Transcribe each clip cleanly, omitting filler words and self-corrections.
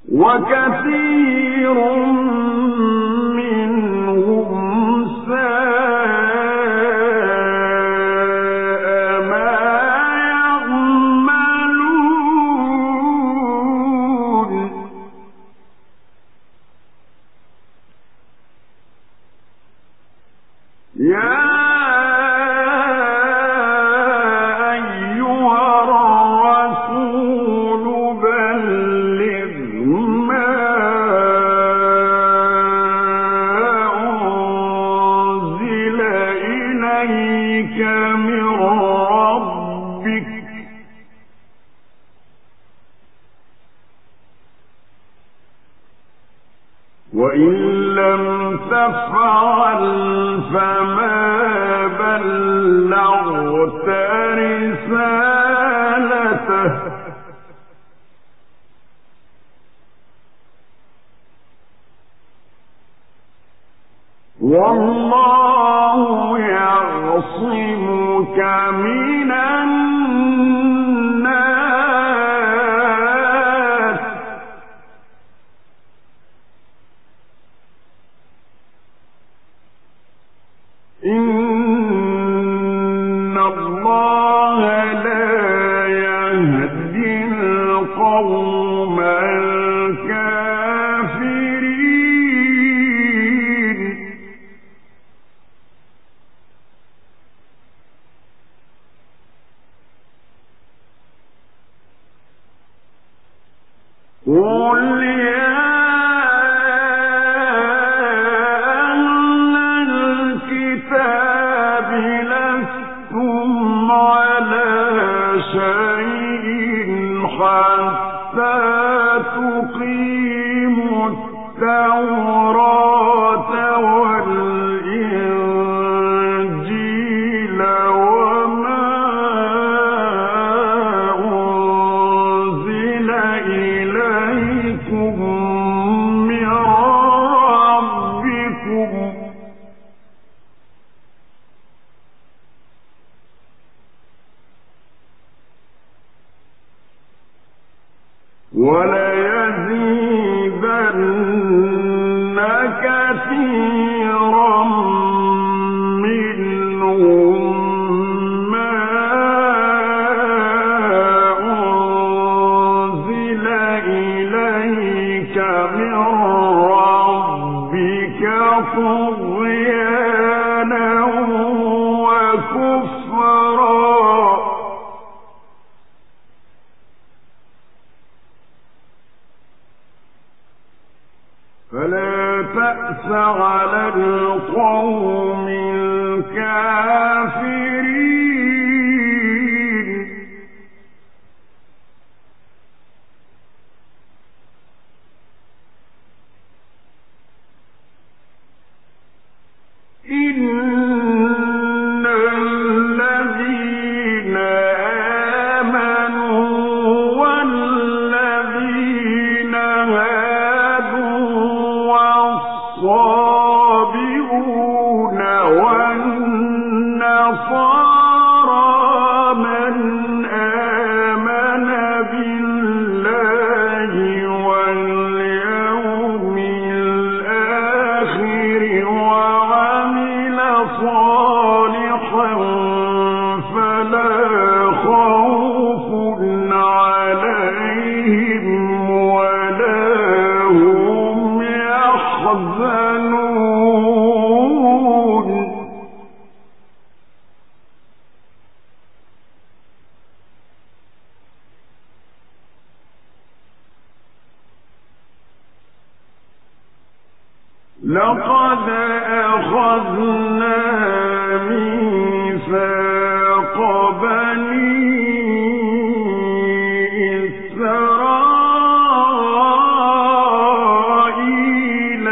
وكثير منهم ساء ما يعملون يا وإن لم تفعل فما بلغت رسالته والله يعصمك من الناس إن الله لا يهدي القوم الكافرين قل يا حتى تقيموا التوراة والإنجيل وما أنزل إليكم من ربكم وليزيدن كثيرا منهم ما أنزل إليك من ربك طغيانا وكفرا فلا تأس على القوم الكافرين إن الذين آمنوا والذين الصابئون والنصارى من آمن بالله واليوم الآخر وعمل صالحا فلا خوف عليهم ولا هم يحزنون لقد أخذنا ميثاق بني إسرائيل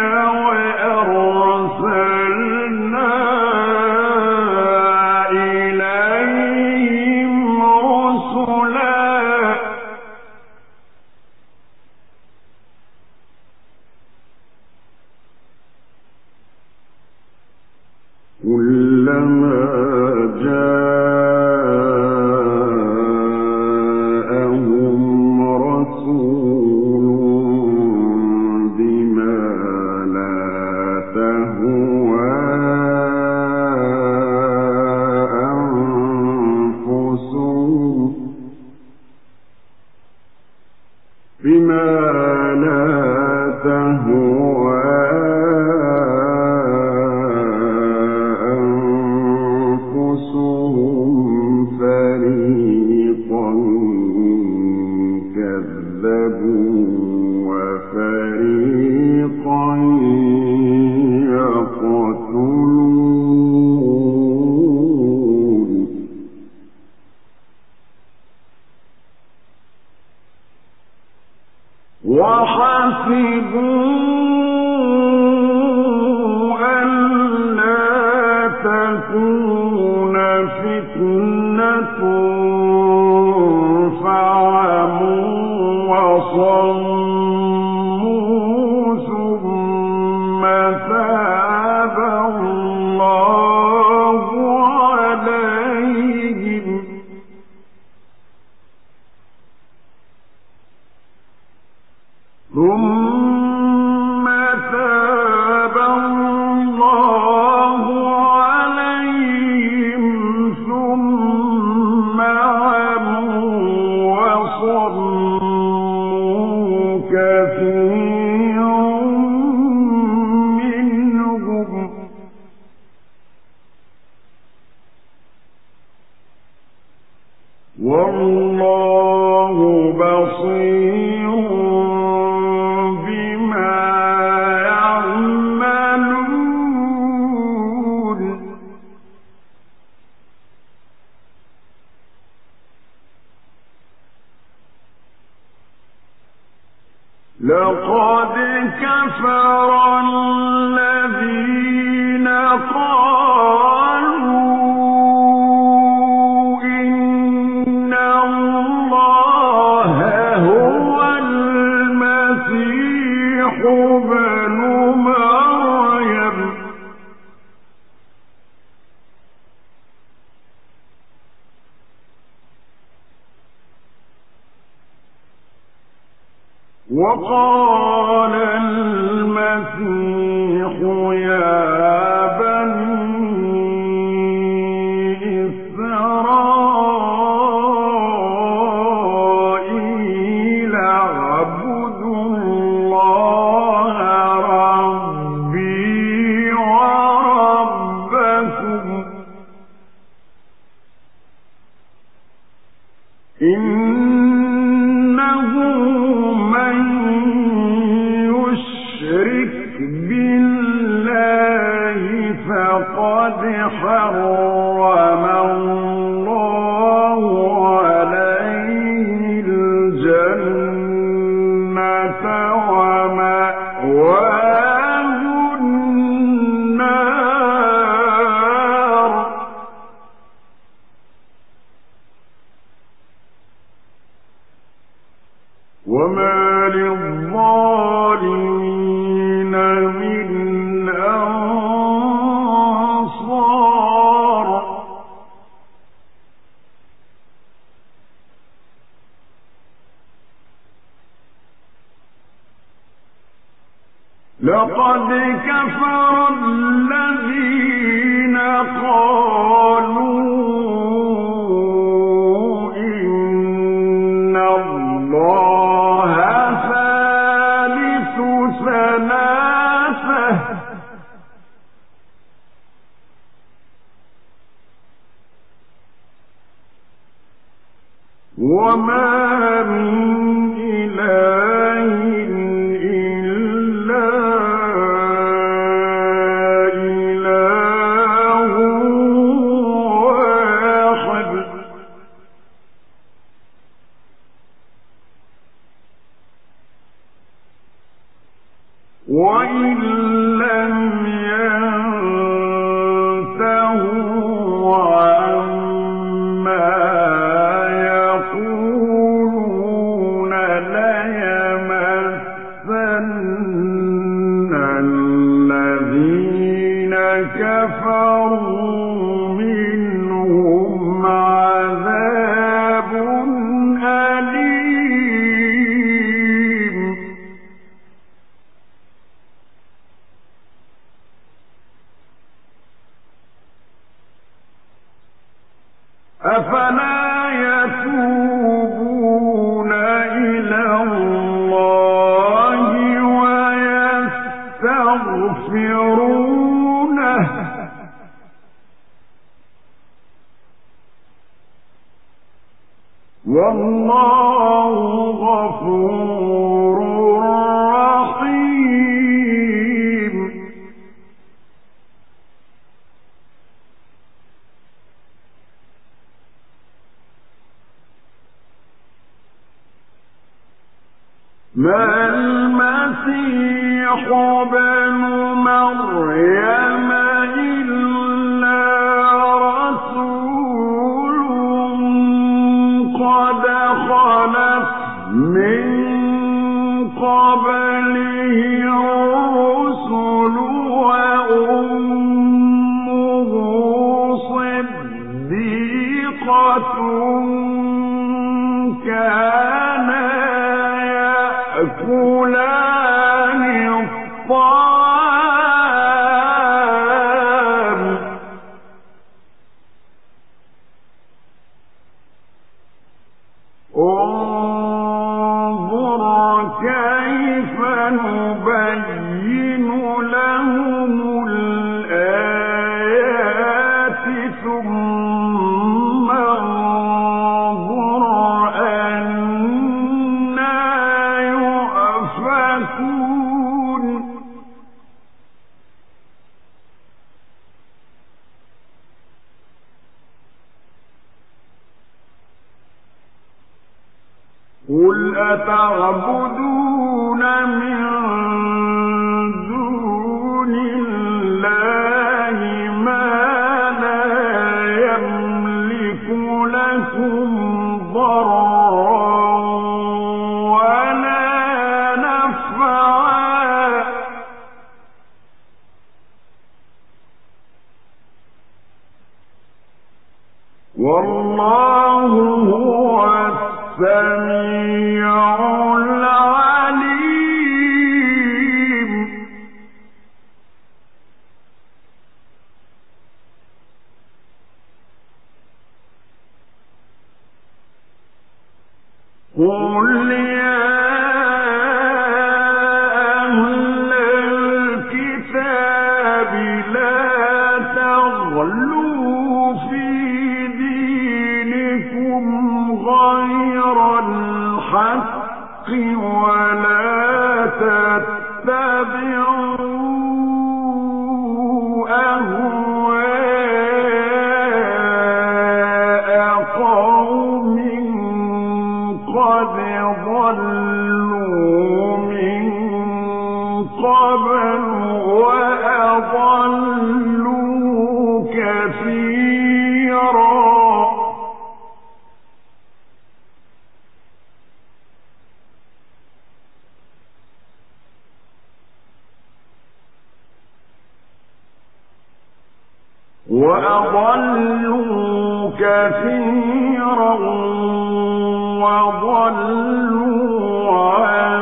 وأرسلنا إليهم رسلا كلما جاءهم رسول لقد كفر الذين قالوا إن الله هو المسيح ابن مريم وقال المسيح يا بني إسرائيل اعبدوا الله ربي وربكم إنه من يشرك بالله فقد حرم الله عليه الجنة ومأواه النار وما للظالمين من أنصار لقد كفر الذين قالوا إن الله ثالث ثلاثة وما من إله إلا إله واحد وإن لم ينتهوا عما يقولون ليمسن الذين كفروا منهم عذاب أليم أفلا يتوبون إلى الله المسيح ابن مريم إلا رسول قد خلت من قبله الرسل وأمه صديقة كانا يأكلان الطعام انظر كيف نبين لهم الآيات ثم انظر أنى يؤفكون قل أتعبدون من دون الله ما لا يملك لكم ضرا ولا نفعا والله هو السميع العليم قل يا أهل الكتاب لا تغلوا في دينكم غير الحق ولا تتبعوا أهواء قوم قد ضلوا من قبل وأضلوا كثيرا وضلوا عن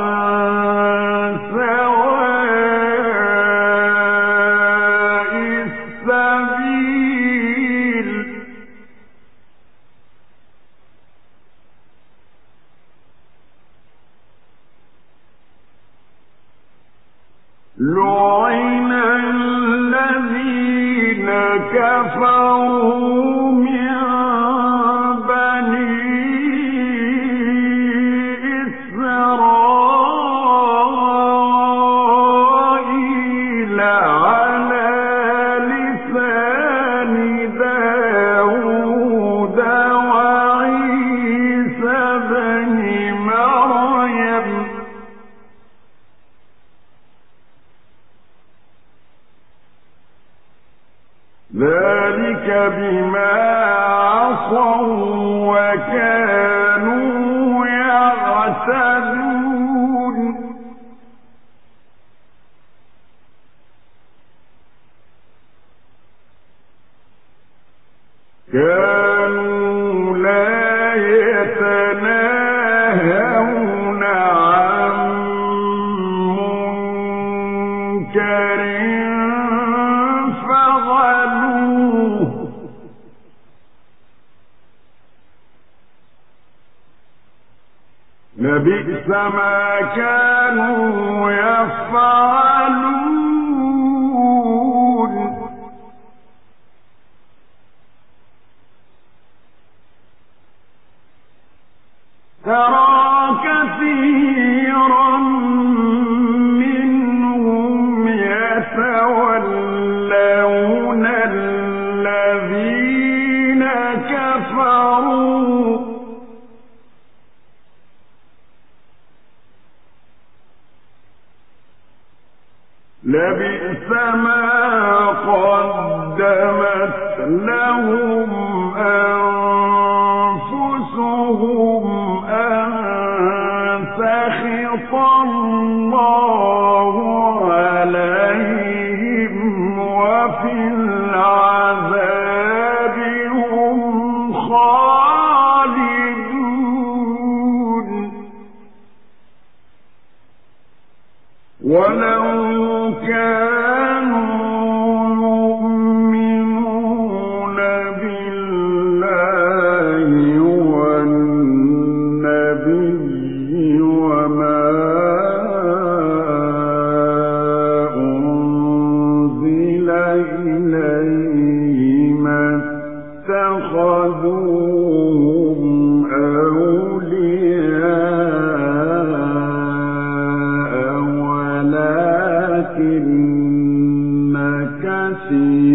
سواء السبيل لعن الذين كفروا من بني إسرائيل على لسان داود وعيسى بن مريم ذلك بما عصوا وكانوا يعتدون كانوا لا يتناهون عن منكر فعلوه لبئس ما كانوا يفعلون ترى كثيرا منهم يتولون الذين كفروا لبئس ما قدمت لهم أنفسهم أن سخط الله عليهم وفي العذاب هم خالدون ولو كانوا يؤمنون بالله والنبي وما أنزل إليه ما اتخذوهم أولياء ولكن كثيرا